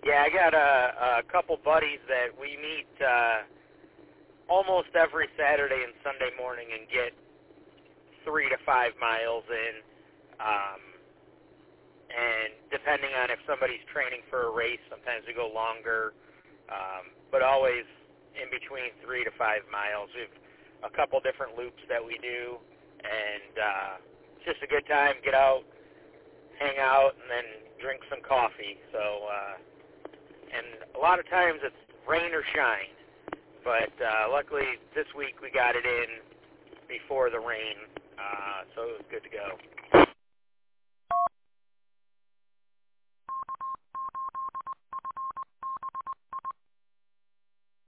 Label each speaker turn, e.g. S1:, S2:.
S1: Yeah, I got a couple buddies that we meet almost every Saturday and Sunday morning and get 3 to 5 miles in. And depending on if somebody's training for a race, sometimes we go longer, but always in between 3 to 5 miles. We have a couple different loops that we do, and it's just a good time. Get out, hang out, and then drink some coffee. So, and a lot of times it's rain or shine, but luckily this week we got it in before the rain, so it was good to go.